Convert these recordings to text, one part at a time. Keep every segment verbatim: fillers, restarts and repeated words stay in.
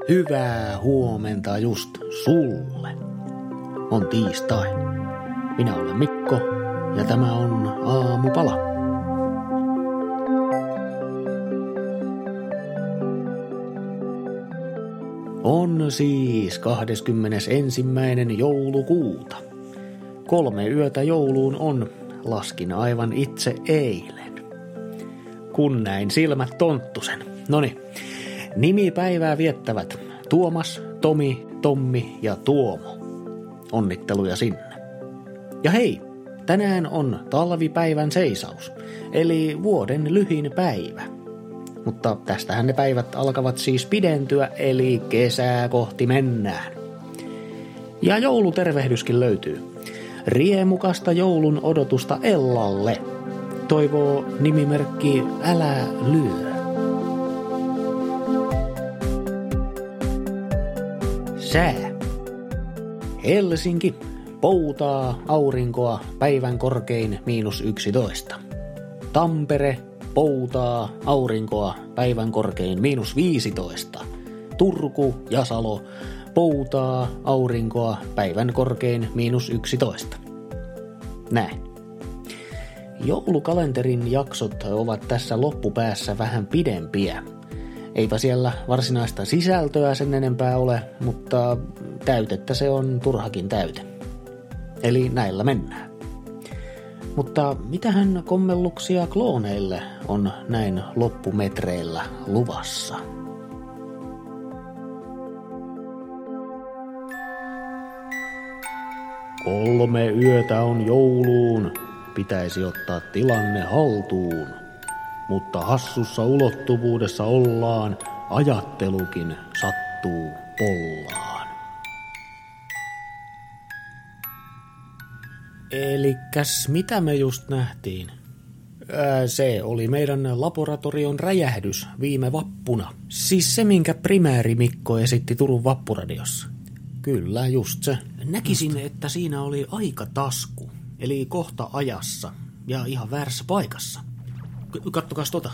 Hyvää huomenta just sulle. On tiistai. Minä olen Mikko ja tämä on Aamupala. On siis kahdeskymmenesensimmäinen joulukuuta. Kolme yötä jouluun on, laskin aivan itse eilen. Kun näin silmät tonttusen. Noniin, nimipäivää viettävät Tuomas, Tomi, Tommi ja Tuomo. Onnitteluja sinne. Ja hei, tänään on talvipäivän seisaus, eli vuoden lyhin päivä. Mutta tästähän ne päivät alkavat siis pidentyä, eli kesää kohti mennään. Ja joulutervehdyskin löytyy. Riemukasta joulun odotusta Ellalle. Toivoo nimimerkki Älä lyö. Sää. Helsinki. Poutaa, aurinkoa, päivän korkein miinus yksitoista. Tampere. Poutaa, aurinkoa, päivän korkein miinus viisitoista. Turku ja Salo. Poutaa, aurinkoa, päivän korkein miinus yksitoista. Näin. Joulukalenterin jaksot ovat tässä loppupäässä vähän pidempiä. Eipä siellä varsinaista sisältöä sen enempää ole, mutta täytettä se on turhakin täyte. Eli näillä mennään. Mutta mitähän kommelluksia klooneille on näin loppumetreillä luvassa? Kolme yötä on jouluun. Pitäisi ottaa tilanne haltuun. Mutta hassussa ulottuvuudessa ollaan, ajattelukin sattuu pollaan. Elikäs mitä me just nähtiin? Ää, se oli meidän laboratorion räjähdys viime vappuna. Siis se, minkä primääri Mikko esitti Turun Vappuradiossa. Kyllä, just se. Näkisin, just. Että siinä oli aikatasku, eli kohta ajassa ja ihan väärässä paikassa. K- kattokas tota.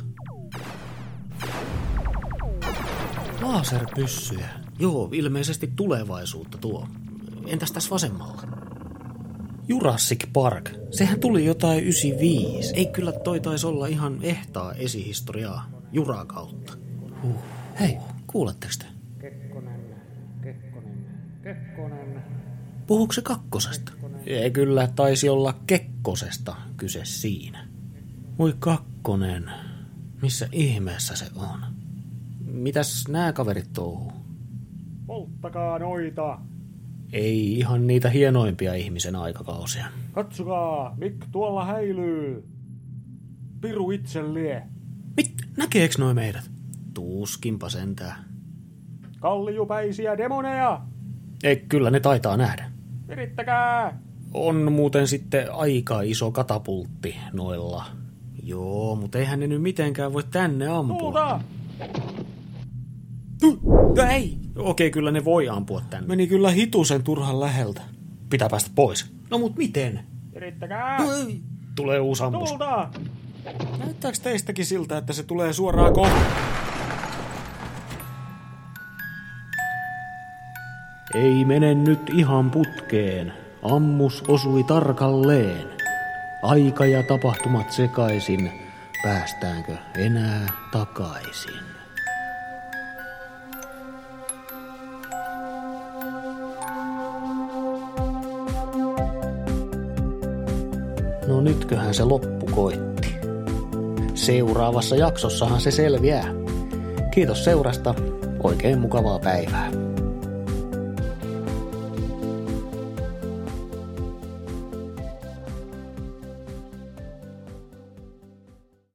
Laserpyssyjä. Joo, ilmeisesti tulevaisuutta tuo. Entäs tässä vasemmalla? Jurassic Park. Sehän tuli jotain yhdeksänkymmentäviisi. Ei kyllä toi taisi olla ihan ehtaa esihistoriaa Juraa kautta. Huh. Hei, kuuletteko te? Kekkonen, Kekkonen, Kekkonen. Puhuuko se kakkosesta? Ei kyllä, taisi olla Kekkosesta kyse siinä. Voi kakkonen. Missä ihmeessä se on? Mitäs nää kaverit touhuu? Polttakaa noita. Ei ihan niitä hienoimpia ihmisen aikakausia. Katsokaa, Mik tuolla häilyy. Piru itse lie. Mit? Näkeeks noi meidät? Tuskinpa sentään. Kalliupäisiä demoneja. Ei, kyllä ne taitaa nähdä. Virittäkää. On muuten sitten aika iso katapultti noilla. Joo, mutta eihän ne nyt mitenkään voi tänne ampua. Tuulta! Ei! Okei, kyllä ne voi ampua tänne. Meni kyllä hitusen turhan läheltä. Pitää päästä pois. No mut miten? Virittäkää. Ei. Tulee uusi ammus. Tuulta! Näyttääks teistäkin siltä, että se tulee suoraan kohta? Ei mene nyt ihan putkeen. Ammus osui tarkalleen. Aika ja tapahtumat sekaisin. Päästäänkö enää takaisin? No nytköhän se loppu koitti. Seuraavassa jaksossahan se selviää. Kiitos seurasta. Oikein mukavaa päivää.